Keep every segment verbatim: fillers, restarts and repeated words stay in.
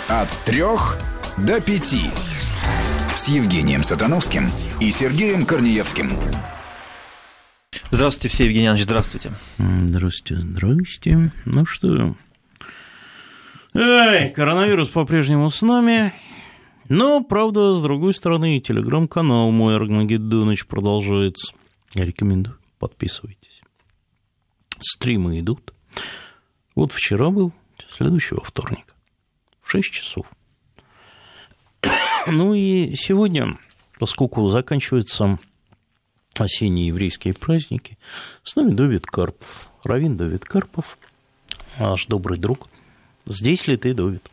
От трех до пяти. С Евгением Сатановским и Сергеем Корнеевским. Здравствуйте, все, Евгений Иванович, здравствуйте. Здравствуйте, здрасте. Ну что, эй, коронавирус по-прежнему с нами. Но, правда, с другой стороны, телеграм-канал мой Армагеддоныч продолжается. Я рекомендую, подписывайтесь. Стримы идут. Вот вчера был, следующего вторника, в шесть часов. Ну и сегодня, поскольку заканчиваются осенние еврейские праздники, с нами Довид Карпов, раввин Довид Карпов, наш добрый друг. Здесь ли ты, Довид?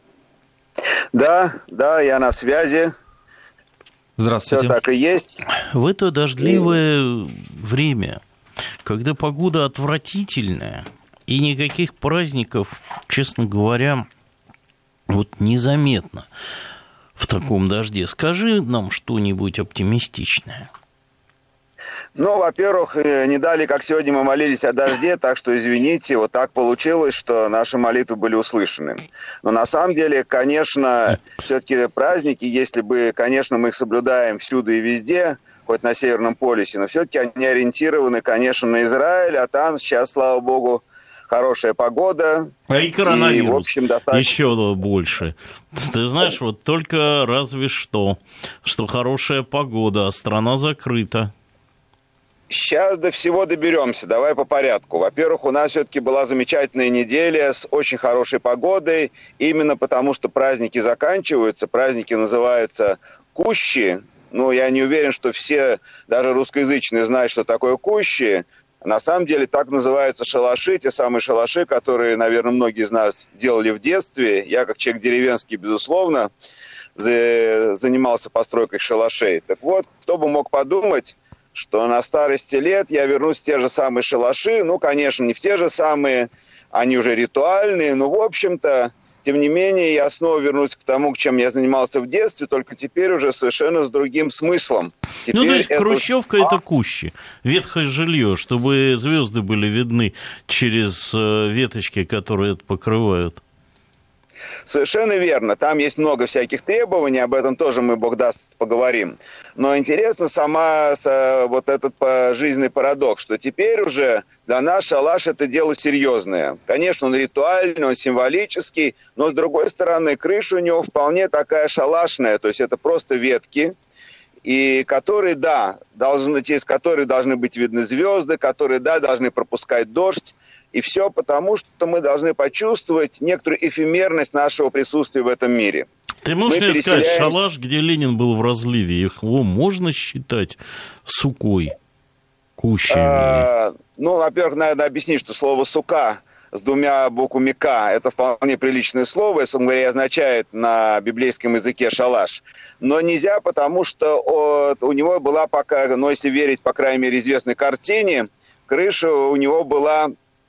Да, да, я на связи. Здравствуйте. Все так и есть. В это дождливое время, когда погода отвратительная и никаких праздников, честно говоря, вот незаметно в таком дожде, скажи нам что-нибудь оптимистичное. Ну, во-первых, не дали, как сегодня мы молились о дожде, так что, извините, вот так получилось, что наши молитвы были услышаны. Но на самом деле, конечно, все-таки праздники, если бы, конечно, мы их соблюдаем всюду и везде, хоть на Северном полюсе, но все-таки они ориентированы, конечно, на Израиль, а там сейчас, слава богу, хорошая погода. А и коронавирус и, в общем, достаточно... еще больше. Ты знаешь, вот только разве что, что хорошая погода, а страна закрыта. Сейчас до всего доберемся. Давай по порядку. Во-первых, у нас все-таки была замечательная неделя с очень хорошей погодой. Именно потому, что праздники заканчиваются. Праздники называются Кущи. Ну, я не уверен, что все, даже русскоязычные, знают, что такое Кущи. На самом деле так называются шалаши, те самые шалаши, которые, наверное, многие из нас делали в детстве. Я, как человек деревенский, безусловно, занимался постройкой шалашей. Так вот, кто бы мог подумать, что на старости лет я вернусь в те же самые шалаши. Ну, конечно, не в те же самые, они уже ритуальные, но, в общем-то, тем не менее, я снова вернусь к тому, чем я занимался в детстве, только теперь уже совершенно с другим смыслом. Теперь ну, то есть это... хрущевка – это Кущи, ветхое жилье, чтобы звезды были видны через веточки, которые это покрывают. Совершенно верно. Там есть много всяких требований, об этом тоже мы, Бог даст, поговорим. Но интересно сама вот этот жизненный парадокс, что теперь уже для нас шалаш – это дело серьезное. Конечно, он ритуальный, он символический, но, с другой стороны, крыша у него вполне такая шалашная, то есть это просто ветки, и которые, да, должны, через которые должны быть видны звезды, которые, да, должны пропускать дождь. И все потому, что мы должны почувствовать некоторую эфемерность нашего присутствия в этом мире. Ты можешь мы мне переселяемся... сказать, шалаш, где Ленин был в разливе, его можно считать сукой, кущами? А, ну, во-первых, надо объяснить, что слово «сука» с двумя буквами «к» – это вполне приличное слово, если говоря, означает на библейском языке «шалаш». Но нельзя, потому что от, у него была пока, ну, если верить, по крайней мере, известной картине, крыша у него была...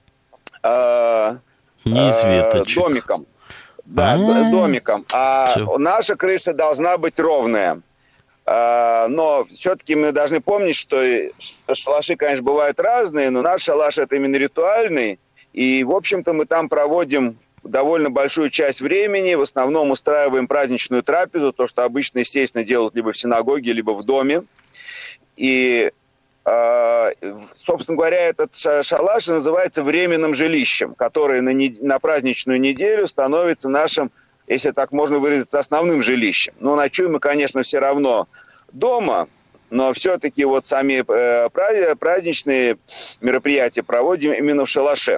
Э, э, домиком. Да, А-а-а. домиком. А Все. Наша крыша должна быть ровная. Э, но все-таки мы должны помнить, что шалаши, конечно, бывают разные, но наш шалаш – это именно ритуальный. И, в общем-то, мы там проводим довольно большую часть времени. В основном устраиваем праздничную трапезу, то, что обычно, естественно, делают либо в синагоге, либо в доме. И... собственно говоря, этот шалаш называется временным жилищем, которое на, не... на праздничную неделю становится нашим, если так можно выразиться, основным жилищем. Но ночуем мы, конечно, все равно дома, но все-таки вот сами праздничные мероприятия проводим именно в шалаше.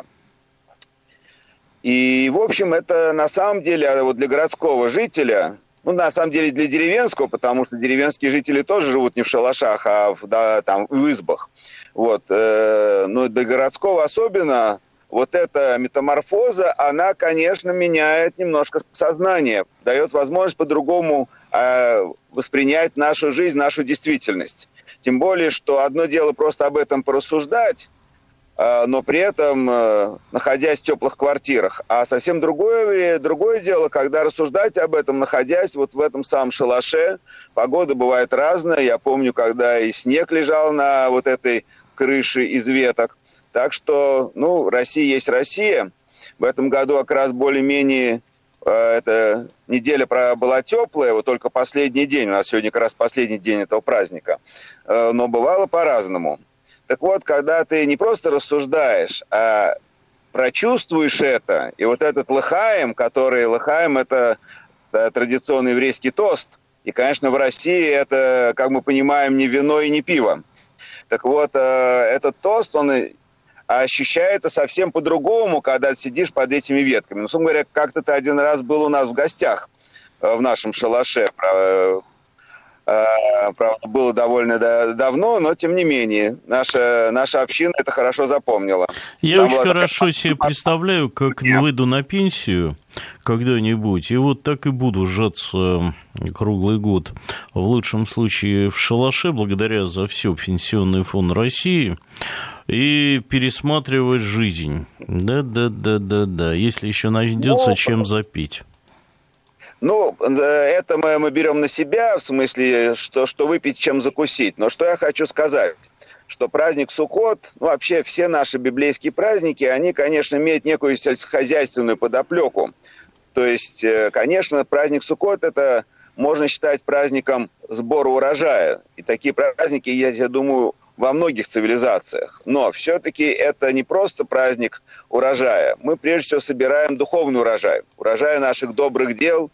И, в общем, это на самом деле вот для городского жителя... Ну, на самом деле, для деревенского, потому что деревенские жители тоже живут не в шалашах, а в, да, там, в избах. Вот. Но для городского особенно вот эта метаморфоза, она, конечно, меняет немножко сознание, дает возможность по-другому э, воспринять нашу жизнь, нашу действительность. Тем более, что одно дело просто об этом порассуждать, но при этом находясь в теплых квартирах. А совсем другое, другое дело, когда рассуждать об этом, находясь вот в этом самом шалаше. Погода бывает разная. Я помню, когда и снег лежал на вот этой крыше из веток. Так что, ну, Россия есть Россия. В этом году как раз более-менее эта неделя была теплая, вот только последний день, у нас сегодня как раз последний день этого праздника, но бывало по-разному. Так вот, когда ты не просто рассуждаешь, а прочувствуешь это, и вот этот лыхаем, который лыхаем, это традиционный еврейский тост, и, конечно, в России это, как мы понимаем, не вино и не пиво. Так вот, этот тост, он ощущается совсем по-другому, когда сидишь под этими ветками. Ну, собственно говоря, как-то ты один раз был у нас в гостях в нашем шалаше. Правда, было довольно давно, но тем не менее, наша, наша община это хорошо запомнила. Я Там очень хорошо такая... себе представляю, как yeah. выйду на пенсию когда-нибудь, и вот так и буду сжаться круглый год, в лучшем случае в шалаше, благодаря за все Пенсионный фонд России, и пересматривать жизнь. Да-да-да-да-да, если еще найдется, ну, чем запить. Ну, это мы, мы берем на себя, в смысле, что, что выпить, чем закусить. Но что я хочу сказать, что праздник Суккот, ну, вообще все наши библейские праздники, они, конечно, имеют некую сельскохозяйственную подоплеку. То есть, конечно, праздник Суккот, это можно считать праздником сбора урожая. И такие праздники, я, я думаю, во многих цивилизациях. Но все-таки это не просто праздник урожая. Мы прежде всего собираем духовный урожай. Урожай наших добрых дел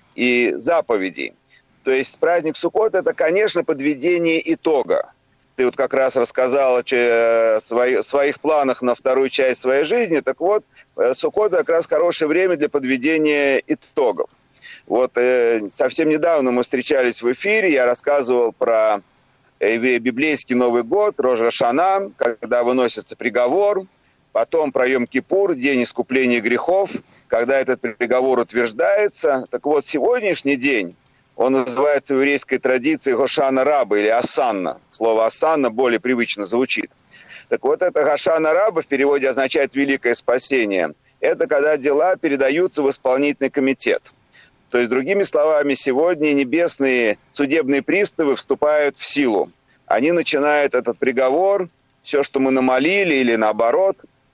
и заповедей. То есть праздник Суккот – это, конечно, подведение итога. Ты вот как раз рассказал о своих планах на вторую часть своей жизни. Так вот, Суккот – это как раз хорошее время для подведения итогов. Вот совсем недавно мы встречались в эфире, я рассказывал про библейский Новый год, Рош ха-Шана, когда выносится приговор, потом про Йом-Кипур, день искупления грехов, когда этот приговор утверждается. Так вот, сегодняшний день, он называется в еврейской традиции Хошана Раба или Асанна. Слово Асанна более привычно звучит. Так вот, это Хошана Раба в переводе означает «великое спасение». Это когда дела передаются в исполнительный комитет. То есть, другими словами, сегодня небесные судебные приставы вступают в силу. Они начинают этот приговор, все, что мы намолили или наоборот,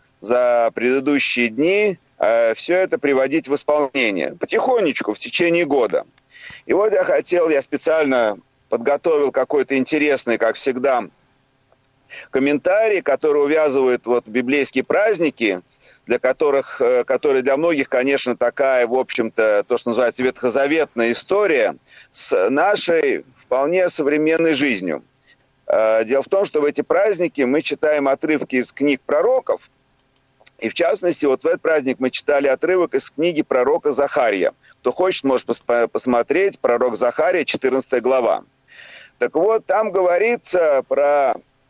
за предыдущие дни, все это приводить в исполнение. Потихонечку, в течение года. И вот я хотел, я специально подготовил какой-то интересный, как всегда, комментарий, который увязывает вот библейские праздники, для которых, которые для многих, конечно, такая, в общем-то, то, что называется ветхозаветная история, с нашей вполне современной жизнью. Дело в том, что в эти праздники мы читаем отрывки из книг пророков, и в частности, вот в этот праздник мы читали отрывок из книги пророка Захария. Кто хочет, может посмотреть, пророк Захария, четырнадцатая глава. Так вот, там говорится про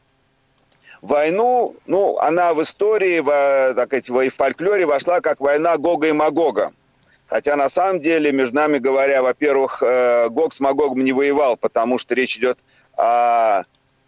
войну, ну, она в истории, в, так сказать, в фольклоре вошла как война Гога и Магога. Хотя, на самом деле, между нами говоря, во-первых, Гог с Магогом не воевал, потому что речь идет о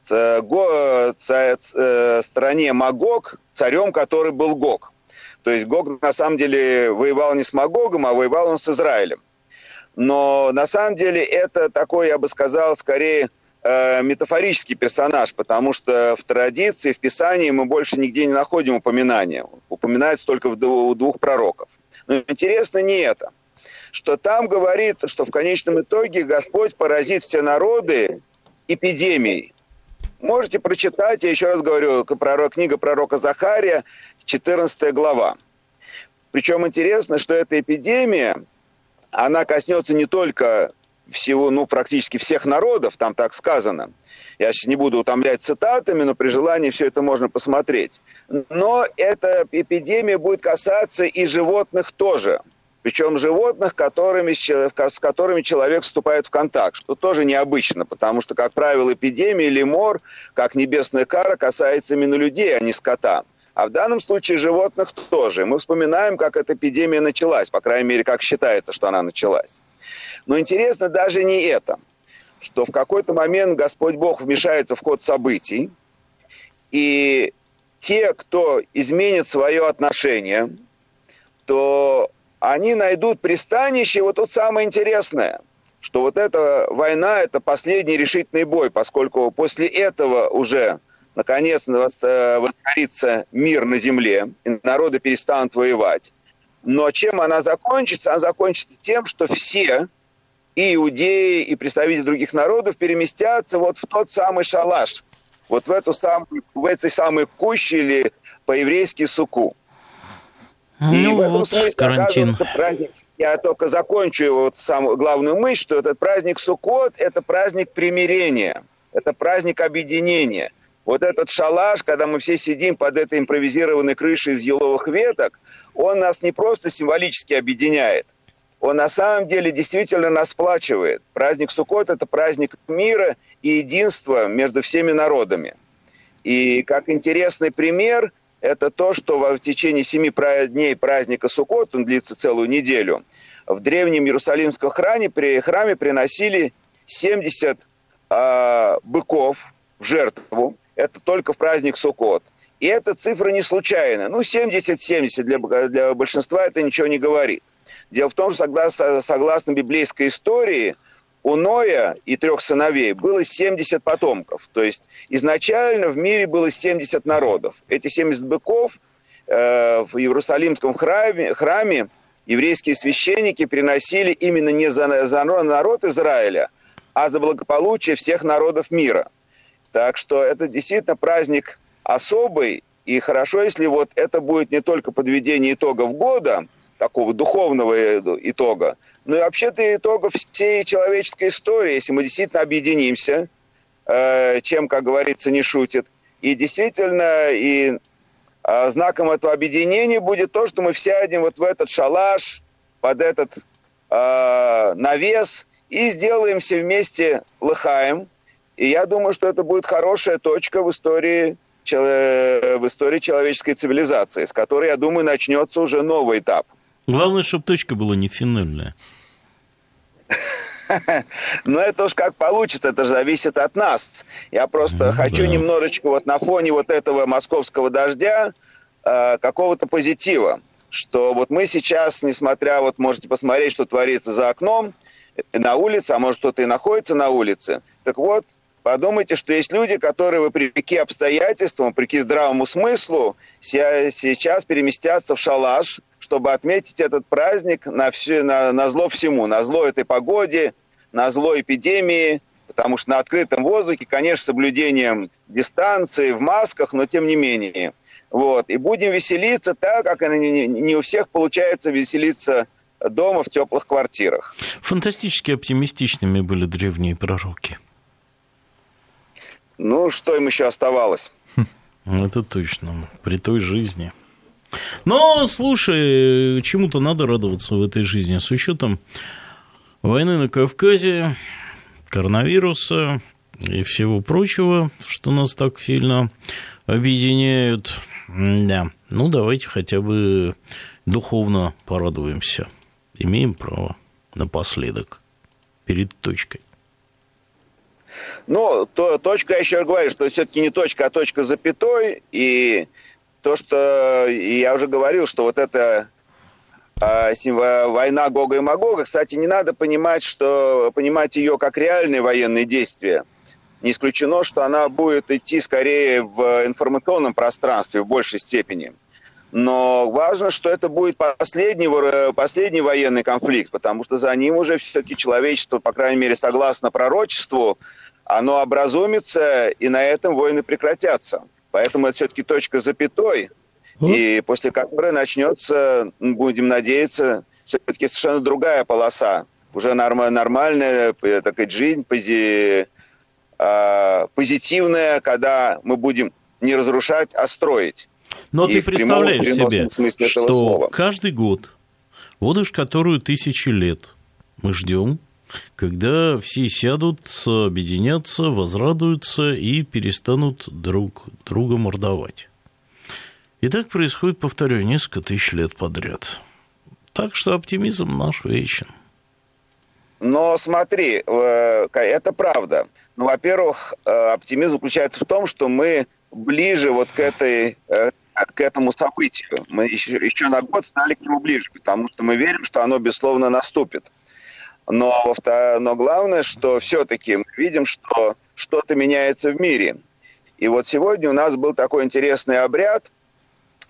стране Магог, царем, который был Гог. То есть Гог, на самом деле, воевал не с Магогом, а воевал он с Израилем. Но, на самом деле, это такой, я бы сказал, скорее метафорический персонаж, потому что в традиции, в Писании мы больше нигде не находим упоминания. Упоминается только у двух пророков. Но интересно не это, что там говорится, что в конечном итоге Господь поразит все народы эпидемией. Можете прочитать, я еще раз говорю, пророк, книга пророка Захария, четырнадцатая глава. Причем интересно, что эта эпидемия, она коснется не только всего, ну, практически всех народов, там так сказано. Я сейчас не буду утомлять цитатами, но при желании все это можно посмотреть. Но эта эпидемия будет касаться и животных тоже. Причем животных, которыми, с которыми человек вступает в контакт, что тоже необычно, потому что, как правило, эпидемия или мор, как небесная кара, касается именно людей, а не скота. А в данном случае животных тоже. Мы вспоминаем, как эта эпидемия началась, по крайней мере, как считается, что она началась. Но интересно даже не это, что в какой-то момент Господь Бог вмешается в ход событий, и те, кто изменит свое отношение, то они найдут пристанище. Вот тут самое интересное, что вот эта война – это последний решительный бой, поскольку после этого уже наконец воцарится мир на земле, и народы перестанут воевать. Но чем она закончится? Она закончится тем, что все, и иудеи, и представители других народов, переместятся вот в тот самый шалаш, вот в эту самую, в этой самой куще или по-еврейски суку. Ну, и в этом вот смысле, карантин. оказывается, праздник, я только закончу вот самую главную мысль, что этот праздник Суккот – это праздник примирения, это праздник объединения. Вот этот шалаш, когда мы все сидим под этой импровизированной крышей из еловых веток, он нас не просто символически объединяет, он на самом деле действительно нас сплачивает. Праздник Суккот – это праздник мира и единства между всеми народами. И как интересный пример – это то, что в течение семи дней праздника Суккот, он длится целую неделю, в древнем Иерусалимском храме, при храме приносили семьдесят э, быков в жертву. Это только в праздник Суккот. И эта цифра не случайна. Ну, семьдесят-семьдесят для, для большинства это ничего не говорит. Дело в том, что согласно, согласно библейской истории, у Ноя и трех сыновей было семьдесят потомков. То есть изначально в мире было семьдесят народов. Эти семьдесят быков э, в Иерусалимском храме, храме еврейские священники приносили именно не за, за народ Израиля, а за благополучие всех народов мира. Так что это действительно праздник особый. И хорошо, если вот это будет не только подведение итогов года, такого духовного итога, но и вообще-то итогов всей человеческой истории, если мы действительно объединимся, э, чем, как говорится, не шутит. И действительно, и э, знаком этого объединения будет то, что мы сядем вот в этот шалаш, под этот э, навес, и сделаем все вместе лыхаем. И я думаю, что это будет хорошая точка в истории, в истории человеческой цивилизации, с которой, я думаю, начнется уже новый этап. Главное, чтобы точка была не финальная. Но это уж как получится, это же зависит от нас. Я просто ну, хочу да. немножечко вот на фоне вот этого московского дождя э, какого-то позитива. Что вот мы сейчас, несмотря, вот можете посмотреть, что творится за окном, на улице, а может кто-то и находится на улице. Так вот, подумайте, что есть люди, которые, вопреки обстоятельствам, вопреки здравому смыслу, сейчас переместятся в шалаш, чтобы отметить этот праздник на, все, на, на зло всему, на зло этой погоде, на зло эпидемии, потому что на открытом воздухе, конечно, с соблюдением дистанции, в масках, но тем не менее. Вот. И будем веселиться так, как не, не у всех получается веселиться дома в теплых квартирах. Фантастически оптимистичными были древние пророки. Ну, что им еще оставалось? Это точно, при той жизни. Но, слушай, чему-то надо радоваться в этой жизни. С учетом войны на Кавказе, коронавируса и всего прочего, что нас так сильно объединяют. Да, ну давайте хотя бы духовно порадуемся. Имеем право напоследок, перед точкой. Ну, то, точка, я еще говорю, что все-таки не точка, а точка с запятой. И то, что и я уже говорил, что вот эта а, война Гога и Магога, кстати, не надо понимать, что понимать ее как реальные военные действия. Не исключено, что она будет идти скорее в информационном пространстве в большей степени. Но важно, что это будет последний, последний военный конфликт, потому что за ним уже все-таки человечество, по крайней мере, согласно пророчеству, оно образумится, и на этом войны прекратятся. Поэтому это все-таки точка с запятой, mm-hmm. и после которой начнется, будем надеяться, все-таки совершенно другая полоса. Уже норм, нормальная такая жизнь, пози, а, позитивная, когда мы будем не разрушать, а строить. Но и ты представляешь себе, что слова. Каждый год, вот уж которую тысячи лет мы ждем, когда все сядут, объединятся, возрадуются и перестанут друг друга мордовать. И так происходит, повторю, несколько тысяч лет подряд. Так что оптимизм наш вечен. Но смотри, это правда. Ну, во-первых, оптимизм заключается в том, что мы ближе вот к этой... к этому событию. Мы еще, еще на год стали к нему ближе, потому что мы верим, что оно, безусловно, наступит. Но, но главное, что все-таки мы видим, что что-то меняется в мире. И вот сегодня у нас был такой интересный обряд,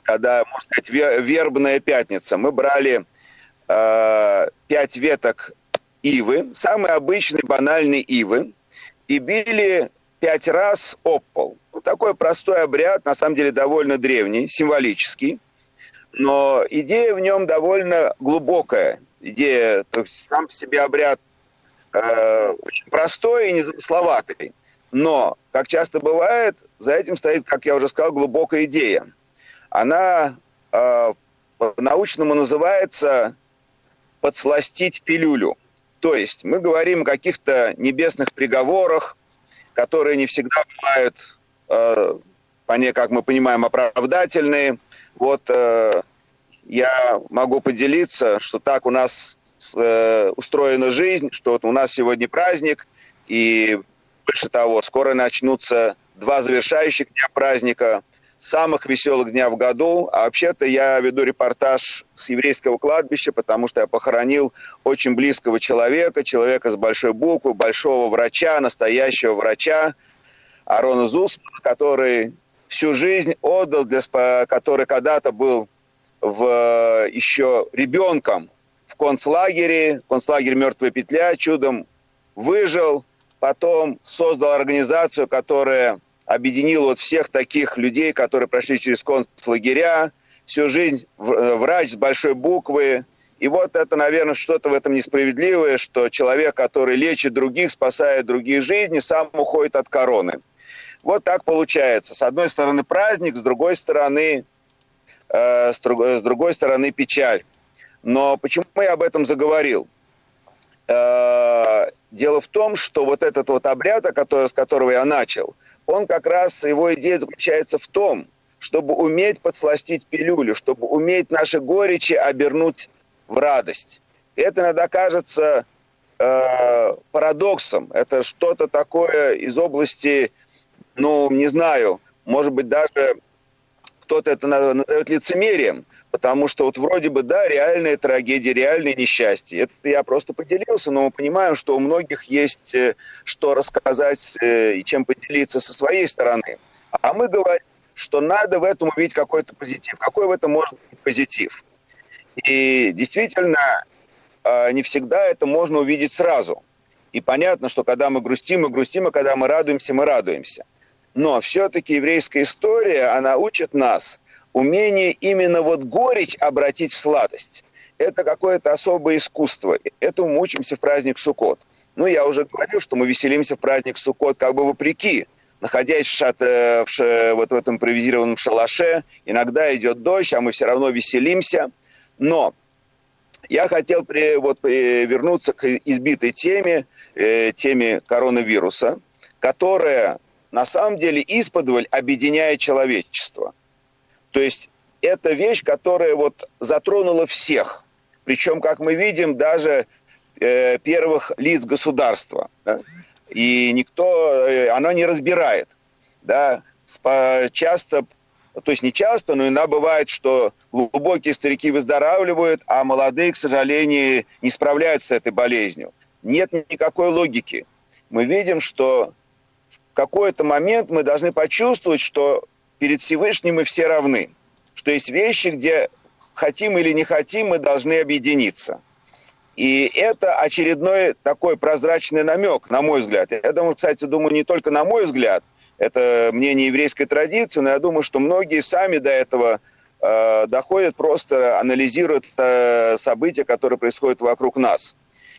когда, можно сказать, вербная пятница. Мы брали э, пять веток ивы, самые обычные, банальные ивы, и били пять раз об пол. Ну, такой простой обряд, на самом деле довольно древний, символический, но идея в нем довольно глубокая. Идея, то есть сам по себе обряд э, очень простой и незамысловатый. Но, как часто бывает, за этим стоит, как я уже сказал, глубокая идея. Она э, по-научному называется «подсластить пилюлю». То есть мы говорим о каких-то небесных приговорах, которые не всегда бывают, э, как мы понимаем, оправдательные. Вот э, я могу поделиться, что так у нас э, устроена жизнь, что вот у нас сегодня праздник, и больше того, скоро начнутся два завершающих дня праздника, самых веселых дня в году. А вообще-то я веду репортаж с еврейского кладбища, потому что я похоронил очень близкого человека, человека с большой буквы, большого врача, настоящего врача, Арона Зусмана, который всю жизнь отдал, для, который когда-то был в, еще ребенком в концлагере, концлагерь «Мертвая петля», чудом выжил, потом создал организацию, которая объединила вот всех таких людей, которые прошли через концлагеря, всю жизнь врач с большой буквы. И вот это, наверное, что-то в этом несправедливое, что человек, который лечит других, спасает другие жизни, сам уходит от короны. Вот так получается. С одной стороны праздник, с другой стороны, э, с, друг, с другой стороны печаль. Но почему я об этом заговорил? Э, дело в том, что вот этот вот обряд, который, с которого я начал, он как раз, его идея заключается в том, чтобы уметь подсластить пилюлю, чтобы уметь наши горечи обернуть в радость. И это иногда кажется э, парадоксом. Это что-то такое из области, ну, не знаю, может быть, даже кто-то это назовет лицемерием, потому что вот вроде бы, да, реальные трагедии, реальные несчастья. Это я просто поделился, но мы понимаем, что у многих есть что рассказать и чем поделиться со своей стороны. А мы говорим, что надо в этом увидеть какой-то позитив. Какой в этом может быть позитив? И действительно, не всегда это можно увидеть сразу. И понятно, что когда мы грустим, мы грустим, а когда мы радуемся, мы радуемся. Но все-таки еврейская история, она учит нас умение именно вот горечь обратить в сладость. Это какое-то особое искусство. Этому мы учимся в праздник Суккот. Ну, я уже говорил, что мы веселимся в праздник Суккот как бы вопреки. Находясь в, шат, в, ш, вот в этом импровизированном шалаше, иногда идет дождь, а мы все равно веселимся. Но я хотел при, вот, при, вернуться к избитой теме, э, теме коронавируса, которая на самом деле исподволь объединяет человечество. То есть это вещь, которая вот затронула всех. Причем, как мы видим, даже э, первых лиц государства. Да? И никто, э, оно не разбирает. Да? Часто, то есть не часто, но иногда бывает, что глубокие старики выздоравливают, а молодые, к сожалению, не справляются с этой болезнью. Нет никакой логики. Мы видим, что в какой-то момент мы должны почувствовать, что перед Всевышним мы все равны. Что есть вещи, где хотим или не хотим, мы должны объединиться. И это очередной такой прозрачный намек, на мой взгляд. Я думаю, кстати, думаю, не только на мой взгляд, это мнение еврейской традиции, но я думаю, что многие сами до этого э, доходят, просто анализируют э, события, которые происходят вокруг нас.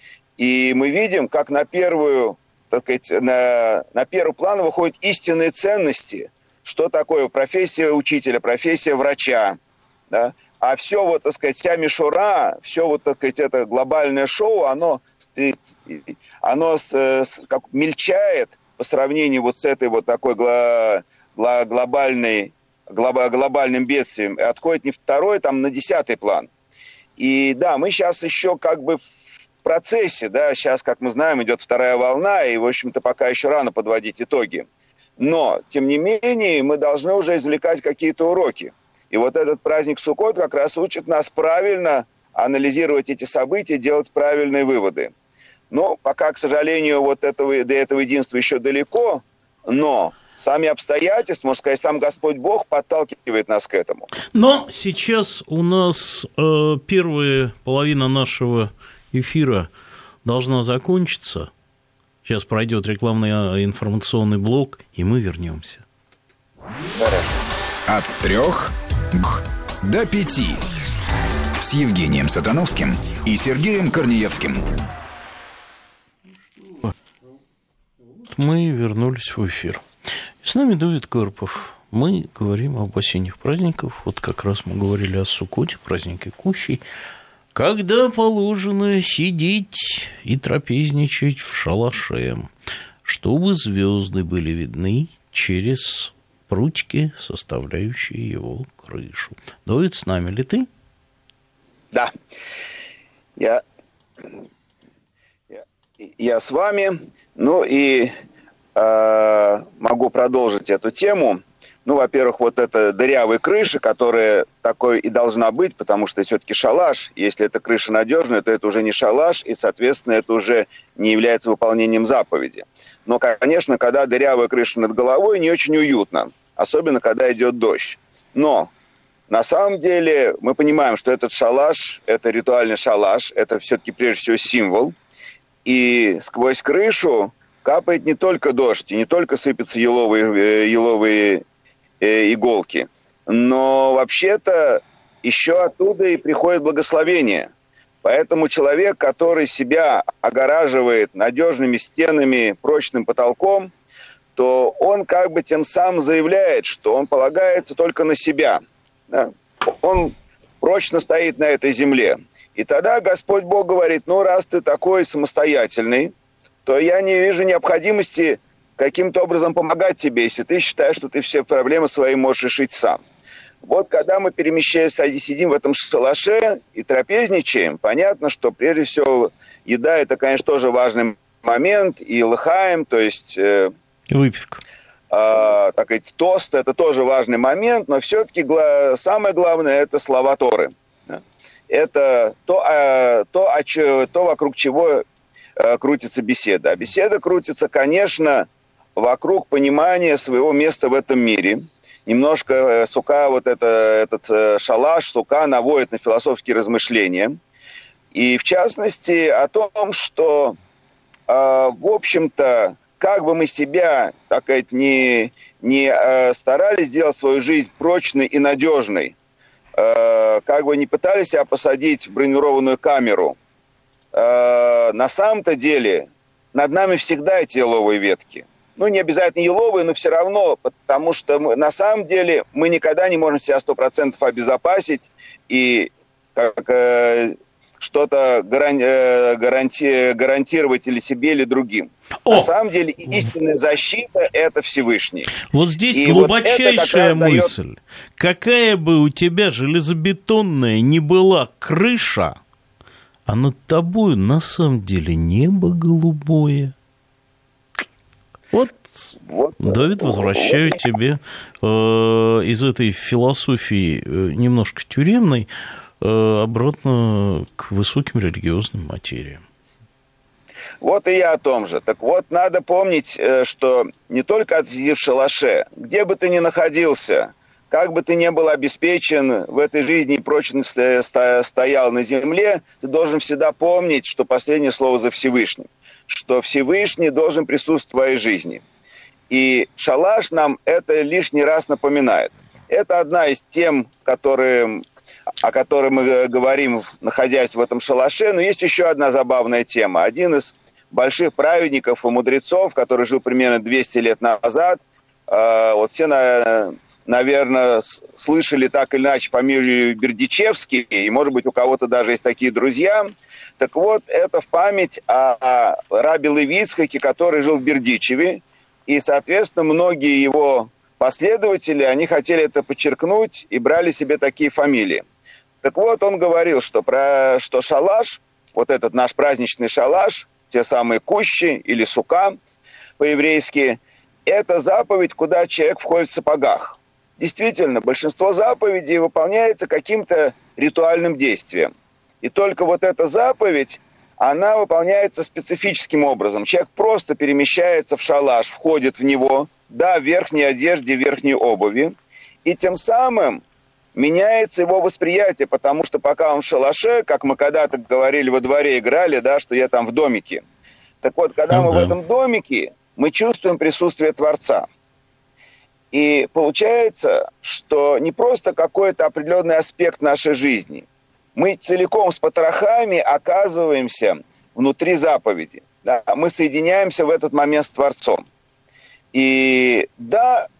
И мы видим, как на первую, так сказать, на, на первый план выходят истинные ценности. Что такое профессия учителя, профессия врача, да? А все, вот, так сказать, вся мишура, все, вот, так сказать, это глобальное шоу, оно, оно с, с, как, мельчает по сравнению вот с этой вот такой гло, гло, глобальной, глобо, глобальным бедствием, и отходит не второй, там, на десятый план. И да, мы сейчас еще как бы в процессе, да, сейчас, как мы знаем, идет вторая волна, и, в общем-то, пока еще рано подводить итоги. Но, тем не менее, мы должны уже извлекать какие-то уроки. И вот этот праздник Суккот как раз учит нас правильно анализировать эти события, делать правильные выводы. Но пока, к сожалению, вот этого, до этого единства еще далеко, но сами обстоятельства, можно сказать, сам Господь Бог подталкивает нас к этому. Но сейчас у нас э, первая половина нашего эфира должна закончиться. Сейчас пройдет рекламный информационный блок, и мы вернемся. От трех до пяти с Евгением Сатановским и Сергеем Корнеевским. Мы вернулись в эфир. С нами Давид Карпов. Мы говорим об осенних праздниках. Вот как раз мы говорили о Суккоте, празднике Кущей, когда положено сидеть и трапезничать в шалаше, чтобы звезды были видны через прутики, составляющие его крышу. Давид, с нами ли ты? Да. Я, я, я с вами. Ну и э, могу продолжить эту тему. Ну, во-первых, вот эта дырявая крыша, которая такой и должна быть, потому что все-таки шалаш. Если эта крыша надежная, то это уже не шалаш, и, соответственно, это уже не является выполнением заповеди. Но, конечно, когда дырявая крыша над головой, не очень уютно, особенно когда идет дождь. Но на самом деле мы понимаем, что этот шалаш, это ритуальный шалаш, это все-таки прежде всего символ. И сквозь крышу капает не только дождь, и не только сыпятся еловые, еловые иголки, но вообще-то еще оттуда и приходит благословение. Поэтому человек, который себя огораживает надежными стенами, прочным потолком, то он как бы тем самым заявляет, что он полагается только на себя. Да? Он прочно стоит на этой земле. И тогда Господь Бог говорит: ну, раз ты такой самостоятельный, то я не вижу необходимости каким-то образом помогать тебе, если ты считаешь, что ты все проблемы свои можешь решить сам. Вот когда мы перемещаемся, сидим в этом шалаше и трапезничаем, понятно, что прежде всего еда – это, конечно, тоже важный момент, и лыхаем, то есть э, выпивка. Э, так сказать, тост – это тоже важный момент, но все-таки гла- самое главное – это слова Торы. Это то, э, то, о ч- то вокруг чего э, крутится беседа. А беседа крутится, конечно, вокруг понимания своего места в этом мире. Немножко сука, вот это, этот шалаш, сука наводит на философские размышления. И в частности о том, что, э, в общем-то, как бы мы себя, так сказать, не, не э, старались сделать свою жизнь прочной и надежной, э, как бы не пытались себя посадить в бронированную камеру, э, на самом-то деле над нами всегда эти еловые ветки. Ну, не обязательно еловые, но все равно, потому что мы, на самом деле мы никогда не можем себя сто процентов обезопасить и как, э, что-то гаран, э, гаранти, гарантировать или себе, или другим. О! На самом деле истинная защита – это Всевышний. Вот здесь и глубочайшая вот мысль. дает... Какая бы у тебя железобетонная ни была крыша, а над тобой на самом деле небо голубое. Вот, вот Давид, возвращаю вот. тебе э, из этой философии э, немножко тюремной э, обратно к высоким религиозным материям. Вот и я о том же. Так вот, надо помнить, что не только сидишь в шалаше, где бы ты ни находился, как бы ты ни был обеспечен в этой жизни и прочно стоял на земле, ты должен всегда помнить, что последнее слово за Всевышним. Что Всевышний должен присутствовать в твоей жизни. И шалаш нам это лишний раз напоминает. Это одна из тем, которые, о которой мы говорим, находясь в этом шалаше. Но есть еще одна забавная тема. Один из больших праведников и мудрецов, который жил примерно двести лет назад, вот все, наверное, слышали так или иначе фамилию Бердичевский, и, может быть, у кого-то даже есть такие друзья. Так вот, это в память о, о рабе Леви Ицхаке, который жил в Бердичеве, и, соответственно, многие его последователи, они хотели это подчеркнуть и брали себе такие фамилии. Так вот, он говорил, что, про, что шалаш, вот этот наш праздничный шалаш, те самые кущи или сука по-еврейски, это заповедь, куда человек входит в сапогах. Действительно, большинство заповедей выполняется каким-то ритуальным действием. И только вот эта заповедь, она выполняется специфическим образом. Человек просто перемещается в шалаш, входит в него, да, в верхней одежде, в верхней обуви, и тем самым меняется его восприятие, потому что пока он в шалаше, как мы когда-то говорили, во дворе играли, да, что я там в домике. Так вот, когда ну, мы да. в этом домике, мы чувствуем присутствие Творца. И получается, что не просто какой-то определенный аспект нашей жизни. Мы целиком с потрохами оказываемся внутри заповеди. Да? Мы соединяемся в этот момент с Творцом. И да,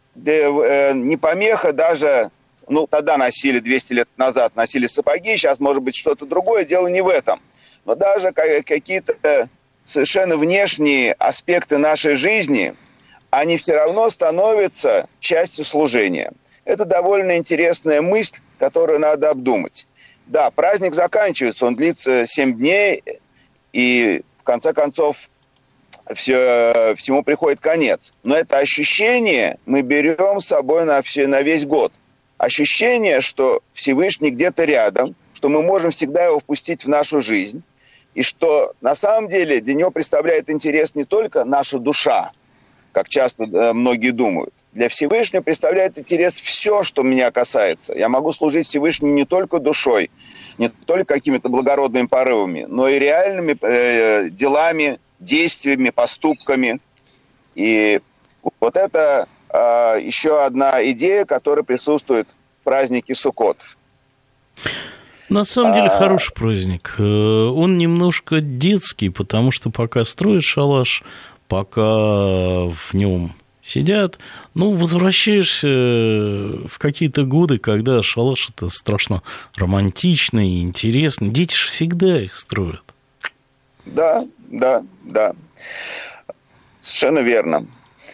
не помеха даже, ну тогда носили двести лет назад, носили сапоги, сейчас может быть что-то другое, дело не в этом. Но даже какие-то совершенно внешние аспекты нашей жизни, они все равно становятся частью служения. Это довольно интересная мысль, которую надо обдумать. Да, праздник заканчивается, он длится семь дней, и в конце концов все, всему приходит конец. Но это ощущение мы берем с собой на, все, на весь год. Ощущение, что Всевышний где-то рядом, что мы можем всегда его впустить в нашу жизнь, и что на самом деле для него представляет интерес не только наша душа, как часто э, многие думают. Для Всевышнего представляет интерес все, что меня касается. Я могу служить Всевышнему не только душой, не только какими-то благородными порывами, но и реальными э, делами, действиями, поступками. И вот это э, еще одна идея, которая присутствует в празднике Суккот. На самом деле хороший праздник. Он немножко детский, потому что пока строят шалаш, пока в нем сидят, ну, возвращаешься в какие-то годы, когда шалаш это страшно романтично и интересно. Дети же всегда их строят. Да, да, да. Совершенно верно.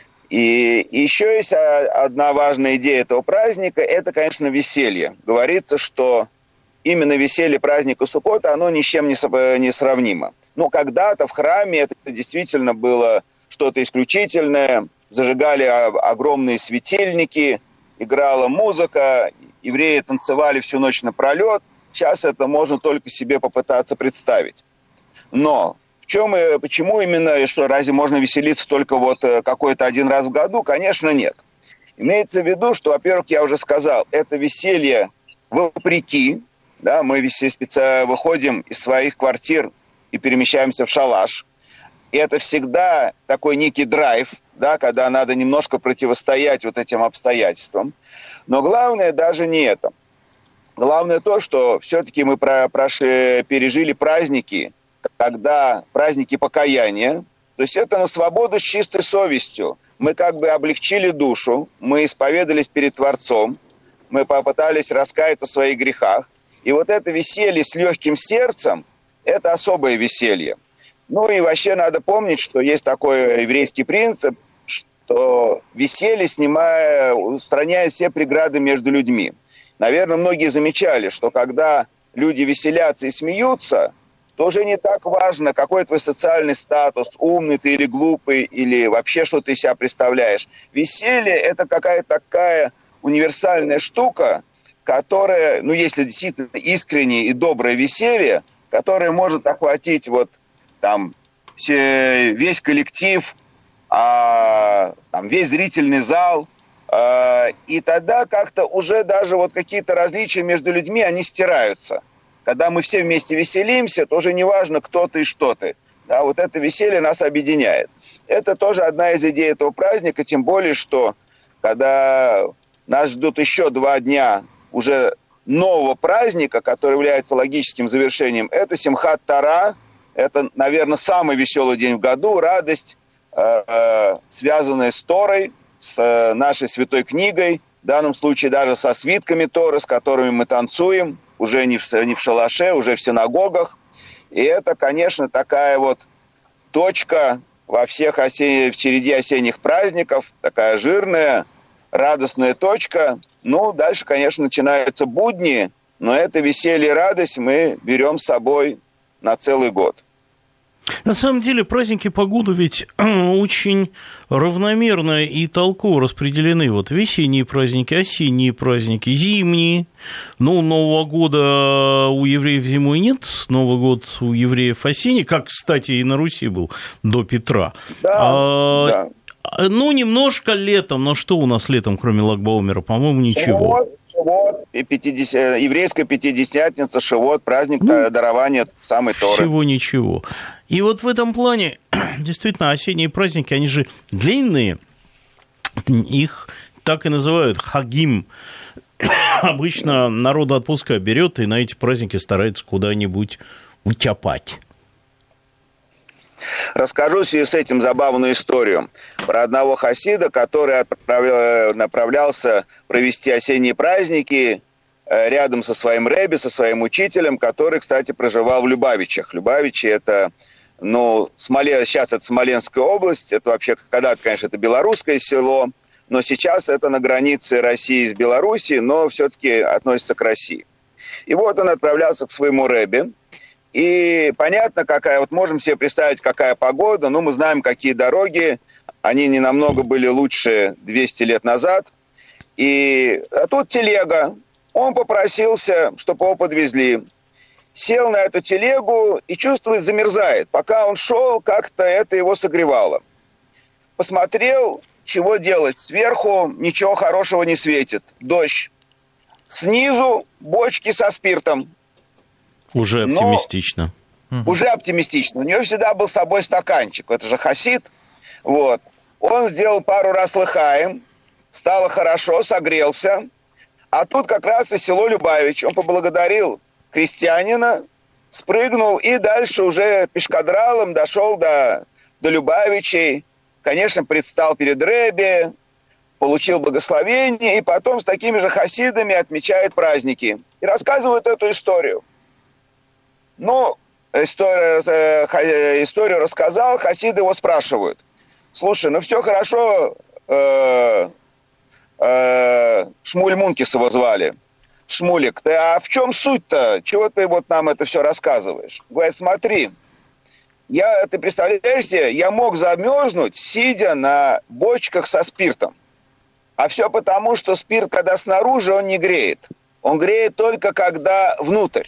И еще есть одна важная идея этого праздника, это, конечно, веселье. Говорится, что именно веселье праздника Суккота, оно ни с чем не сравнимо. Ну, когда-то в храме это действительно было что-то исключительное. Зажигали огромные светильники, играла музыка, евреи танцевали всю ночь напролет. Сейчас это можно только себе попытаться представить. Но в чем и почему именно, что разве можно веселиться только вот какой-то один раз в году? Конечно, нет. Имеется в виду, что, во-первых, я уже сказал, это веселье вопреки. Да, мы специально выходим из своих квартир и перемещаемся в шалаш. И это всегда такой некий драйв, да, когда надо немножко противостоять вот этим обстоятельствам. Но главное даже не это. Главное то, что все-таки мы про, прошли, пережили праздники, когда праздники покаяния. То есть это на свободу с чистой совестью. Мы как бы облегчили душу, мы исповедались перед Творцом, мы попытались раскаяться в своих грехах. И вот это веселье с легким сердцем, это особое веселье. Ну и вообще надо помнить, что есть такой еврейский принцип, что веселье, снимая, устраняет все преграды между людьми. Наверное, многие замечали, что когда люди веселятся и смеются, то уже не так важно, какой твой социальный статус, умный ты или глупый, или вообще что ты из себя представляешь. Веселье – это какая-то такая универсальная штука, которая, ну, если действительно искреннее и доброе веселье, которое может охватить вот там весь коллектив, а, там, весь зрительный зал, а, и тогда как-то уже даже вот какие-то различия между людьми, они стираются. Когда мы все вместе веселимся, то уже не важно, кто ты и что ты. Да, вот это веселье нас объединяет. Это тоже одна из идей этого праздника, тем более, что когда нас ждут еще два дня уже нового праздника, который является логическим завершением, это Симхат Тора. Это, наверное, самый веселый день в году, радость, э, э, связанная с Торой, с э, нашей святой книгой, в данном случае даже со свитками Торы, с которыми мы танцуем, уже не в, не в шалаше, уже в синагогах. И это, конечно, такая вот точка во всех осен... в череде осенних праздников, такая жирная, радостная точка. Ну, дальше, конечно, начинаются будни, но это веселье и радость мы берем с собой на целый год. На самом деле праздники по году ведь очень равномерно и толково распределены. Вот весенние праздники, осенние праздники, зимние. Ну, Нового года у евреев зимой нет, Новый год у евреев осенний, как, кстати, и на Руси был до Петра. Да, а, да. Ну, немножко летом, но что у нас летом, кроме Лагбаумера? По-моему, ничего. Шивот, Шивот и пятидесят... еврейская пятидесятница, Шивот, праздник ну, дарования самой Торы. Всего ничего. И вот в этом плане, действительно, осенние праздники, они же длинные, их так и называют хагим. Обычно народ отпуска берет и на эти праздники старается куда-нибудь утяпать. Расскажу в связи с этим забавную историю про одного хасида, который отправлял, направлялся провести осенние праздники рядом со своим ребби, со своим учителем, который, кстати, проживал в Любавичах. Любавичи – это, ну, Смоле... сейчас это Смоленская область, это вообще когда-то, конечно, это белорусское село, но сейчас это на границе России с Белоруссией, но все-таки относится к России. И вот он отправлялся к своему ребби. И понятно, какая, вот можем себе представить, какая погода, но мы знаем, какие дороги, они не намного были лучше двести лет назад. И а тут телега, он попросился, чтобы его подвезли. Сел на эту телегу и чувствует, замерзает. Пока он шел, как-то это его согревало. Посмотрел, чего делать. Сверху ничего хорошего не светит, дождь. Снизу бочки со спиртом. Уже оптимистично. Но уже оптимистично. У него всегда был с собой стаканчик. Это же хасид. Вот. Он сделал пару раз лыхаем. Стало хорошо, согрелся. А тут как раз и село Любавич. Он поблагодарил крестьянина, спрыгнул и дальше уже пешкадралом дошел до, до Любавичей. Конечно, предстал перед ребби, получил благословение. И потом с такими же хасидами отмечает праздники. И рассказывает эту историю. Ну, историю, историю рассказал, хасиды его спрашивают. Слушай, ну все хорошо, э, э, Шмуль Мункис его звали. Шмулик, ты, а в чем суть-то? Чего ты вот нам это все рассказываешь? Говорит, смотри, я, ты представляешь себе, я мог замерзнуть, сидя на бочках со спиртом. А все потому, что спирт, когда снаружи, он не греет. Он греет только когда внутрь.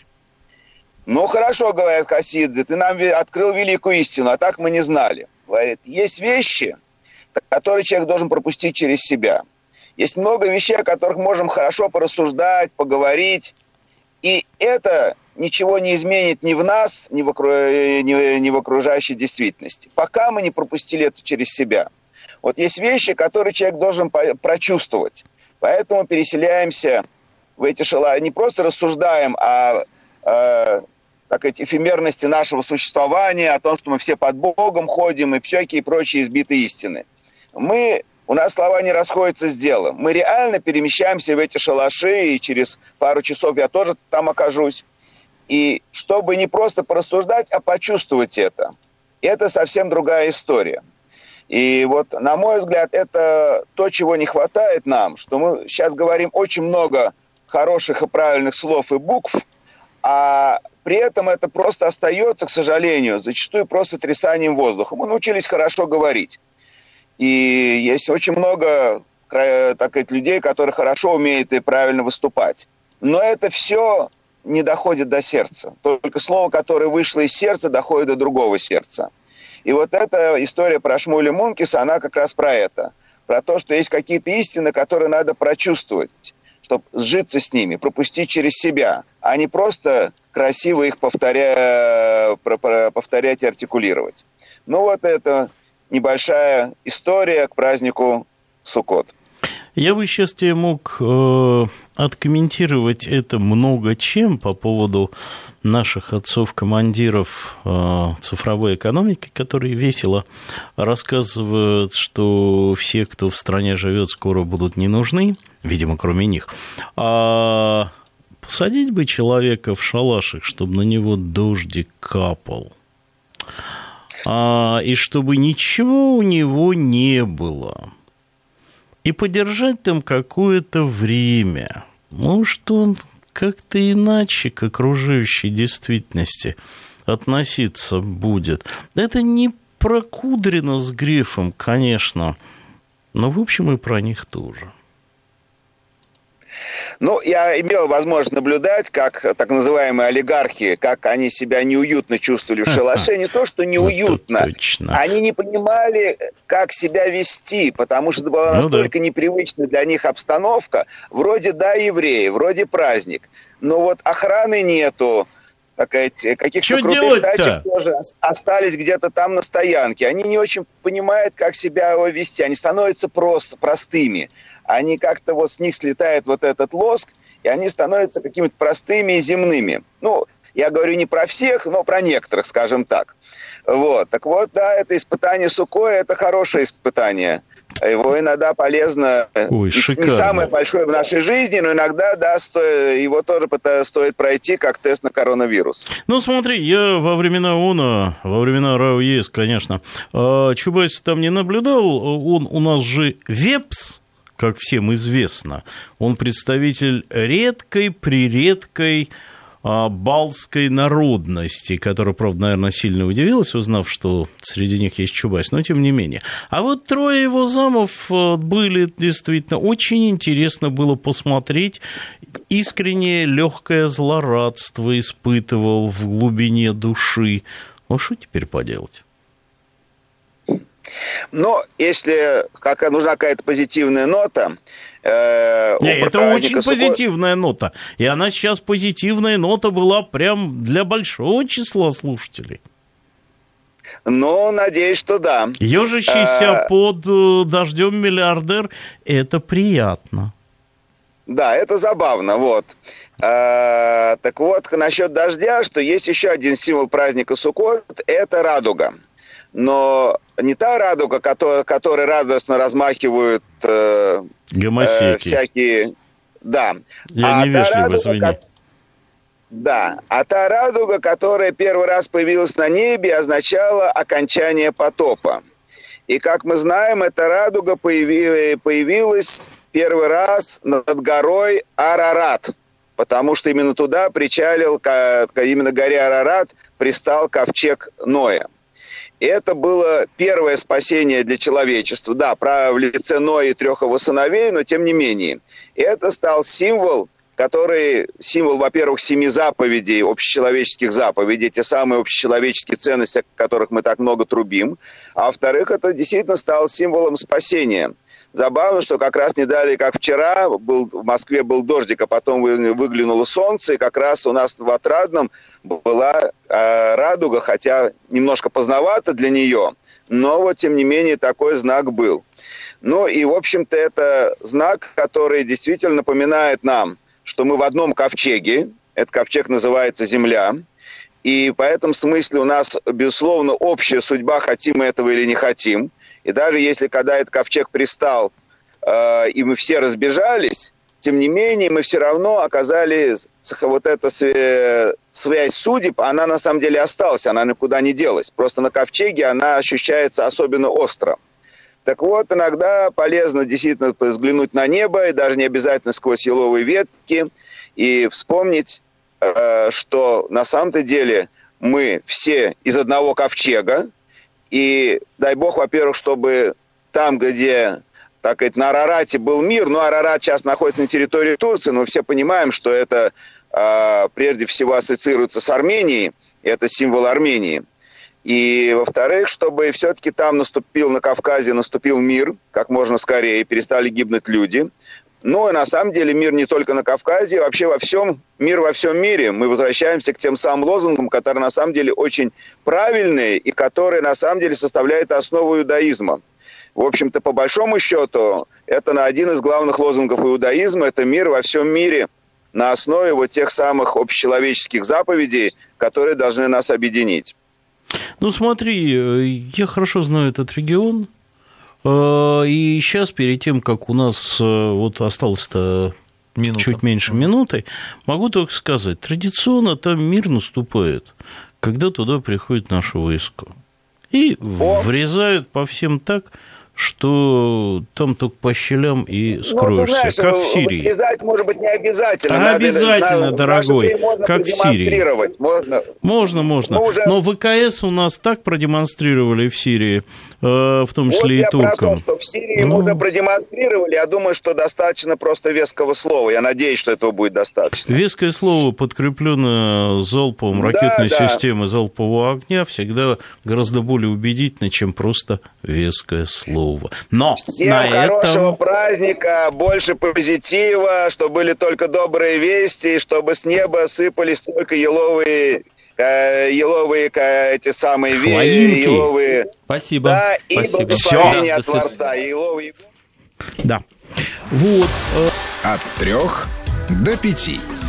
Ну, хорошо, говорят хасиды, ты нам открыл великую истину, а так мы не знали. Говорит, есть вещи, которые человек должен пропустить через себя. Есть много вещей, о которых можем хорошо порассуждать, поговорить. И это ничего не изменит ни в нас, ни в, окру... ни, ни в окружающей действительности. Пока мы не пропустили это через себя. Вот есть вещи, которые человек должен прочувствовать. Поэтому переселяемся в эти шала. Не просто рассуждаем о... о так сказать, эфемерности нашего существования, о том, что мы все под Богом ходим и всякие прочие избитые истины. Мы, у нас слова не расходятся с делом. Мы реально перемещаемся в эти шалаши, и через пару часов я тоже там окажусь. И чтобы не просто порассуждать, а почувствовать это. Это совсем другая история. И вот, на мой взгляд, это то, чего не хватает нам, что мы сейчас говорим очень много хороших и правильных слов и букв, а при этом это просто остается, к сожалению, зачастую просто трясанием воздуха. Мы научились хорошо говорить. И есть очень много, так сказать, людей, которые хорошо умеют и правильно выступать. Но это все не доходит до сердца. Только слово, которое вышло из сердца, доходит до другого сердца. И вот эта история про Шмуля Мункиса, она как раз про это. Про то, что есть какие-то истины, которые надо прочувствовать, чтобы сжиться с ними, пропустить через себя, а не просто красиво их повторя... повторять и артикулировать. Ну вот это небольшая история к празднику Суккот. Я бы сейчас тебе мог э, откомментировать это много чем по поводу наших отцов-командиров э, цифровой экономики, которые весело рассказывают, что все, кто в стране живет, скоро будут не нужны, видимо, кроме них. А посадить бы человека в шалашик, чтобы на него дождик капал, а, и чтобы ничего у него не было. И подержать там какое-то время. Может, он как-то иначе к окружающей действительности относиться будет. Это не про Кудрина с Грефом, конечно, но, в общем, и про них тоже. Ну, я имел возможность наблюдать, как так называемые олигархи, как они себя неуютно чувствовали в шалаше. Не то, что неуютно. Они не понимали, как себя вести, потому что это была ну, настолько да. непривычная для них обстановка. Вроде, да, евреи, вроде праздник. Но вот охраны нету. Каких-то что крутых тачек тоже остались где-то там на стоянке. Они не очень понимают, как себя вести. Они становятся просто простыми. Они как-то вот с них слетает вот этот лоск, и они становятся какими-то простыми и земными. Ну, я говорю не про всех, но про некоторых, скажем так. Вот. Так вот, да, это испытание Суккоя, это хорошее испытание. Его иногда полезно, Ой, не самое большое в нашей жизни, но иногда, да, стоит, его тоже стоит пройти как тест на коронавирус. Ну, смотри, я во времена ООНа, во времена РАО ЕС, конечно, Чубайс там не наблюдал, он у нас же ВЕПС, как всем известно, он представитель редкой-прередкой балтской народности, которая, правда, наверное, сильно удивилась, узнав, что среди них есть Чубайс, но тем не менее. А вот трое его замов были действительно очень интересно было посмотреть. Искреннее легкое злорадство испытывал в глубине души. Ну, что теперь поделать? Но если как, нужна какая-то позитивная нота... Э, Не, это очень Суккот... позитивная нота. И она сейчас позитивная нота была прям для большого числа слушателей. Ну, надеюсь, что да. Ежащийся а... под дождем миллиардер – это приятно. Да, это забавно, вот. А, так вот, насчет дождя, что есть еще один символ праздника Суккот – это радуга. Но не та радуга, которая, которой радостно размахивают э, э, всякие... Да. Я а невежливо, извини. Ко... Да. А та радуга, которая первый раз появилась на небе, означала окончание потопа. И, как мы знаем, эта радуга появи... появилась первый раз над горой Арарат. Потому что именно туда причалил, именно к горе Арарат пристал ковчег Ноя. И это было первое спасение для человечества. Да, в лице Ноя и трех его сыновей, но тем не менее. И это стал символ, который, символ, во-первых, семи заповедей, общечеловеческих заповедей, те самые общечеловеческие ценности, о которых мы так много трубим. А во-вторых, это действительно стало символом спасения. Забавно, что как раз не далее, как вчера, был, в Москве был дождик, а потом выглянуло солнце, и как раз у нас в Отрадном была э, радуга, хотя немножко поздновато для нее, но вот тем не менее такой знак был. Ну и, в общем-то, это знак, который действительно напоминает нам, что мы в одном ковчеге, этот ковчег называется Земля, и по этому смысле у нас, безусловно, общая судьба, хотим мы этого или не хотим. И даже если, когда этот ковчег пристал, э, и мы все разбежались, тем не менее, мы все равно оказались, вот эта связь судеб, она на самом деле осталась, она никуда не делась. Просто на ковчеге она ощущается особенно остро. Так вот, иногда полезно действительно взглянуть на небо, и даже не обязательно сквозь еловые ветки, и вспомнить, э, что на самом-то деле мы все из одного ковчега. И дай бог, во-первых, чтобы там, где, так сказать, на Арарате был мир, ну, Арарат сейчас находится на территории Турции, но мы все понимаем, что это э, прежде всего ассоциируется с Арменией, это символ Армении. И, во-вторых, чтобы все-таки там наступил, на Кавказе наступил мир, как можно скорее, перестали гибнуть люди. Ну, и на самом деле мир не только на Кавказе, вообще во всем, мир во всем мире. Мы возвращаемся к тем самым лозунгам, которые на самом деле очень правильные и которые на самом деле составляют основу иудаизма. В общем-то, по большому счету, это один из главных лозунгов иудаизма – это мир во всем мире на основе вот тех самых общечеловеческих заповедей, которые должны нас объединить. Ну, смотри, я хорошо знаю этот регион. И сейчас, перед тем, как у нас вот осталось-то Минута. чуть меньше минуты, могу только сказать, традиционно там мир наступает, когда туда приходят наши войска. И О. врезают по всем так, что там только по щелям и скроешься, ну, знаешь, как в Сирии. Вырезать, может быть, не обязательно. А Надо, обязательно, надо, дорогой, можно как в Сирии. Можно, можно. можно. Уже... Но ВКС у нас так продемонстрировали в Сирии, э, в том числе вот и я туркам. Про то, что в Сирии ну... мы уже продемонстрировали. Я думаю, что достаточно просто веского слова. Я надеюсь, что этого будет достаточно. Веское слово, подкрепленное залпом ракетной да, да. системы залпового огня, всегда гораздо более убедительно, чем просто веское слово. Но Всем на хорошего этом... праздника, больше позитива, чтобы были только добрые вести, чтобы с неба сыпались только еловые, еловые эти самые Хвоинки. еловые. Спасибо. Да, и Спасибо. благословения от Все. Творца. Еловые. Да. Вот. От трех до пяти.